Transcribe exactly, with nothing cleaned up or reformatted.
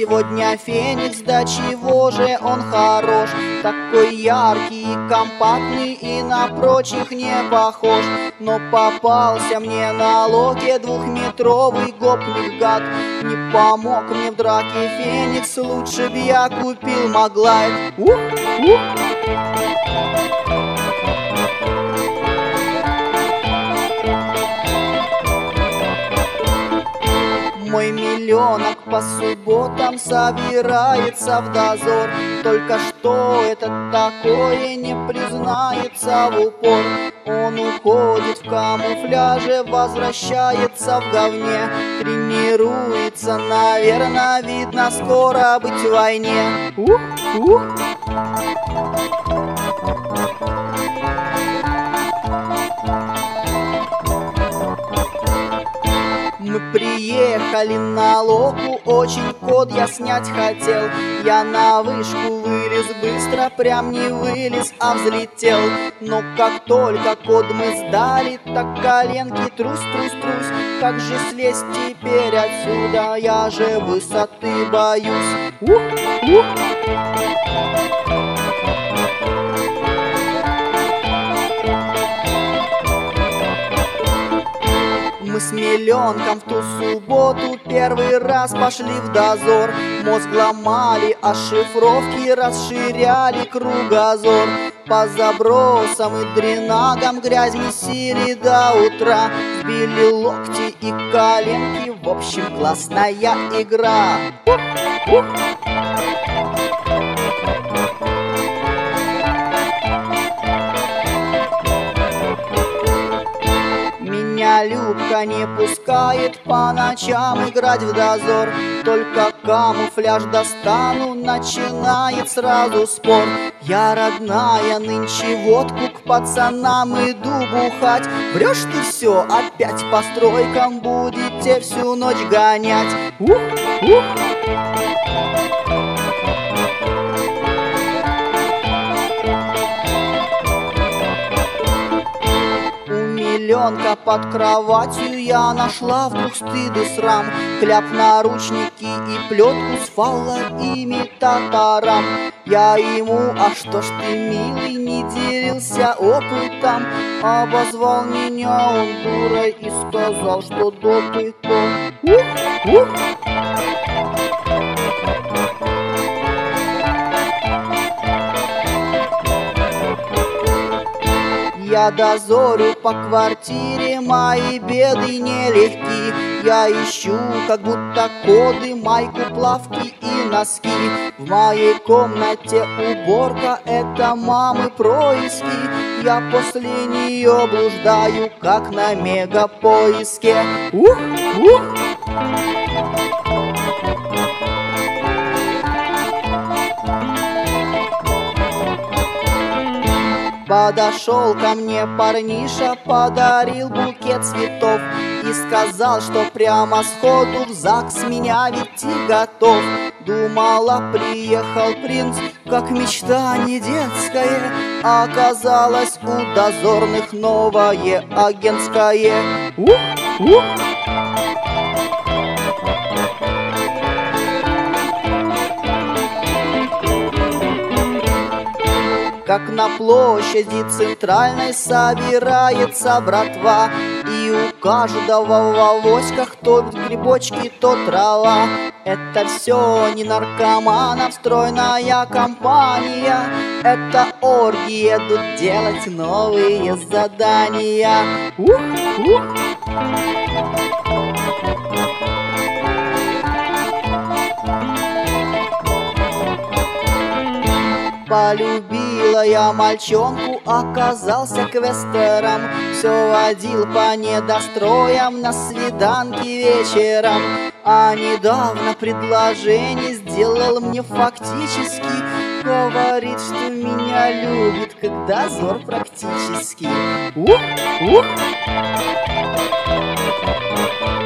Сегодня Феникс, да чего же он хорош, такой яркий и компактный, и на прочих не похож. Но попался мне на локе двухметровый гопник гад. Не помог мне в драке Феникс, лучше б я купил Маглайд. Ух, ух. Мой миллионок по субботам собирается в дозор. Только что это такое не признается в упор. Он уходит в камуфляже, возвращается в говне. Тренируется, наверное, видно, скоро быть в войне. Ух, ух. Мы приехали на локу, очень код я снять хотел. Я на вышку вылез быстро, прям не вылез, а взлетел. Но как только код мы сдали, так коленки трус-трус-трус. Как же слезть теперь отсюда, я же высоты боюсь. Ух, ух. Мы с миллионком в ту субботу первый раз пошли в дозор. Мозг ломали, а шифровки расширяли кругозор. По забросам и дренагам грязь месили до утра. Сбили локти и коленки, в общем, классная игра. Ух, ух. Меня Любка не пускает по ночам играть в дозор. Только камуфляж достану, начинает сразу спор. Я, родная, нынче водку к пацанам иду бухать. Врешь ты все, опять по стройкам будете всю ночь гонять. Ух, ух. Миллионка под кроватью я нашла вдруг стыд и срам. Кляп, наручники и плетку с фалоимитатором. Я ему: а что ж ты, милый, не делился опытом? Обозвал меня он дурой и сказал, что допытом. Ух, ух. Я дозорю по квартире, мои беды нелегки. Я ищу как будто коды, майку, плавки и носки. В моей комнате уборка, это мамы происки. Я после нее блуждаю, как на мегапоиске. Ух, ух. Подошел ко мне парниша, подарил букет цветов и сказал, что прямо сходу в ЗАГС меня вести готов. Думала, приехал принц, как мечта не детская, а оказалось у дозорных новое агентское. Ух, ух. Как на площади центральной собирается братва, и у каждого в авоськах то грибочки, то трава. Это все не наркоманов стройная компания, это оргии идут делать новые задания. Ух, ух. Полюбила я мальчонку, оказался квестером. Все водил по недостроям на свиданки вечером. А недавно предложение сделал мне фактически. Говорит, что меня любит, как дозор практически. Ух, ух.